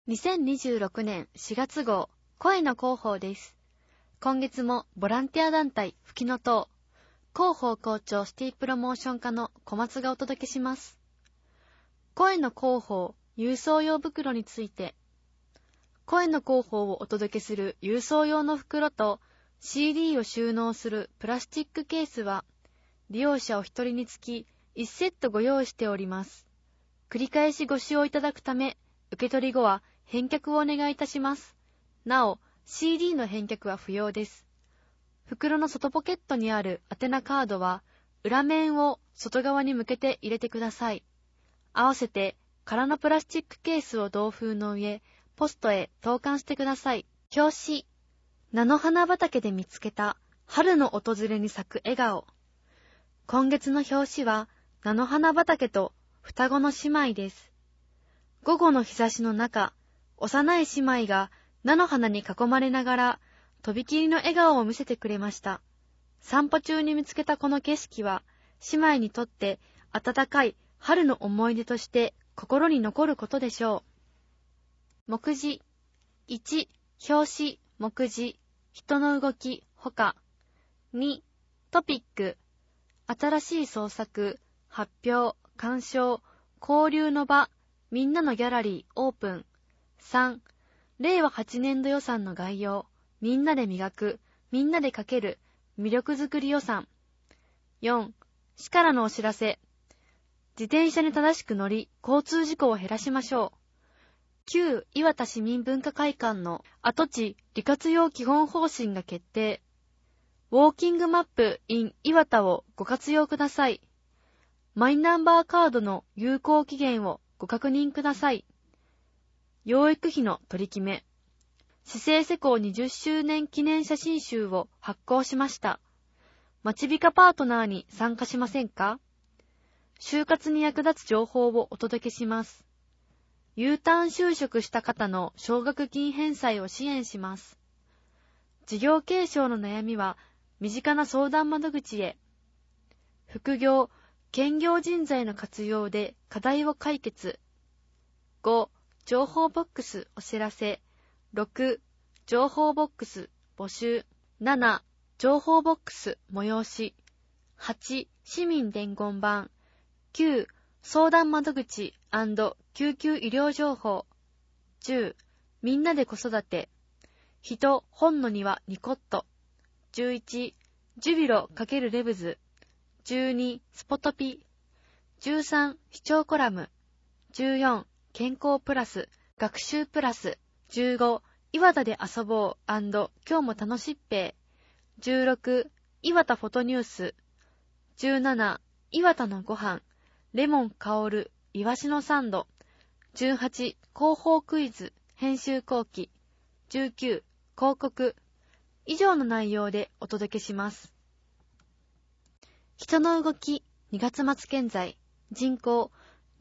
2026年4月号、声の広報です。今月もボランティア団体、ふきのとう、広報校長シティプロモーション課の小松がお届けします。声の広報、郵送用袋について。声の広報をお届けする郵送用の袋と CD を収納するプラスチックケースは、利用者お一人につき1セットご用意しております。繰り返しご使用いただくため、受け取り後は返却をお願いいたします。なお、CD の返却は不要です。袋の外ポケットにある宛名カードは、裏面を外側に向けて入れてください。合わせて、空のプラスチックケースを同封の上、ポストへ投函してください。表紙。菜の花畑で見つけた春の訪れに咲く笑顔。今月の表紙は、菜の花畑と双子の姉妹です。午後の日差しの中、幼い姉妹が菜の花に囲まれながら、とびきりの笑顔を見せてくれました。散歩中に見つけたこの景色は、姉妹にとって温かい春の思い出として心に残ることでしょう。目次。1、表紙、目次、人の動き、ほか。2、トピック。新しい創作、発表、鑑賞、交流の場、みんなのギャラリー、オープン。3、令和8年度予算の概要、みんなで磨く、みんなでかける、魅力づくり予算。4、市からのお知らせ。自転車に正しく乗り、交通事故を減らしましょう。旧磐田市民文化会館の跡地利活用基本方針が決定。ウォーキングマップ in 磐田をご活用ください。マイナンバーカードの有効期限をご確認ください。養育費の取り決め。市政施行20周年記念写真集を発行しました。まちびかパートナーに参加しませんか？就活に役立つ情報をお届けします。U ターン就職した方の奨学金返済を支援します。事業継承の悩みは身近な相談窓口へ。副業、兼業人材の活用で課題を解決。5、情報ボックスお知らせ。6、情報ボックス募集。7、情報ボックス催し。8、市民伝言板。9、相談窓口&救急医療情報。10、みんなで子育て。人、本の庭、ニコット。11、ジュビロ×レブズ。12、スポトピ。13、視聴コラム。14、健康プラス、学習プラス。15、磐田で遊ぼう&今日も楽しっぺー。16、磐田フォトニュース。17、磐田のご飯、レモン香る、イワシのサンド。18、広報クイズ、編集後期。19、広告。以上の内容でお届けします。人の動き、2月末現在、人口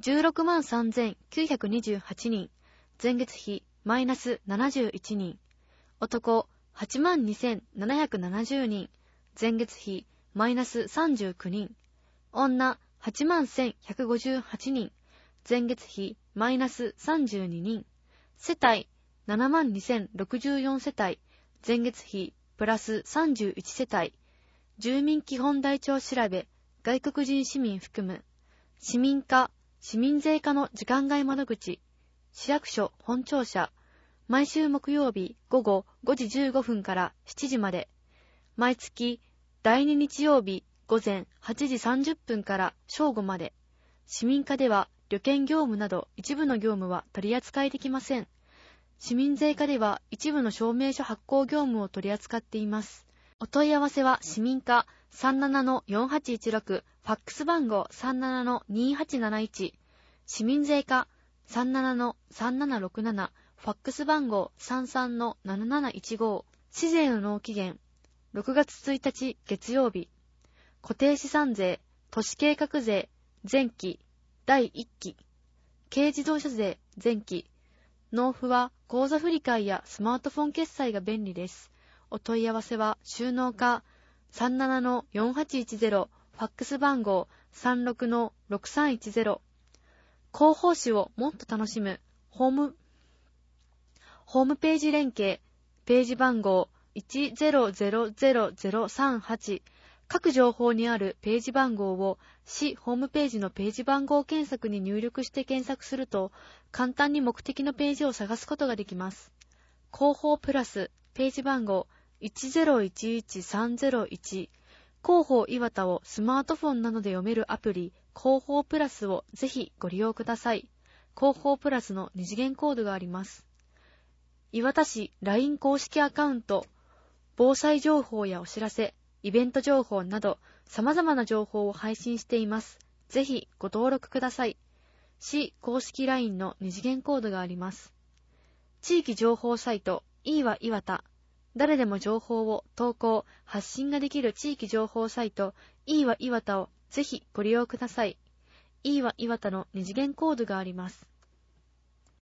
163,928 人、前月比マイナス71人、男 82,770 人、前月比マイナス39人、女 81,158 人、前月比マイナス32人、世帯 72,064 世帯、前月比プラス31世帯、住民基本台帳調べ、外国人市民含む、市民課、市民税課の時間外窓口、市役所本庁舎、毎週木曜日午後5時15分から7時まで、毎月第2日曜日午前8時30分から正午まで、市民課では旅券業務など一部の業務は取り扱いできません。市民税課では一部の証明書発行業務を取り扱っています。お問い合わせは市民課 37-4816 ファックス番号 37-2871 市民税課 37-3767 ファックス番号 33-7715 市税の納期限6月1日月曜日固定資産税、都市計画税前期第1期軽自動車税前期納付は口座振替やスマートフォン決済が便利です。お問い合わせは収納課 37-4810 ファックス番号 36-6310 広報誌をもっと楽しむホームホームページ連携、ページ番号 1000038、各情報にあるページ番号を市ホームページのページ番号検索に入力して検索すると、簡単に目的のページを探すことができます。広報プラス、ページ番号 1011301、広報岩田をスマートフォンなどで読めるアプリ、広報プラスをぜひご利用ください。広報プラスの二次元コードがあります。岩田市 LINE 公式アカウント、防災情報やお知らせ、イベント情報など様々な情報を配信しています。ぜひご登録ください。市公式 LINE の二次元コードがあります。地域情報サイト、いいわ岩田。誰でも情報を投稿、発信ができる地域情報サイト、いいわ岩田をぜひご利用ください。いいわ岩田の二次元コードがあります。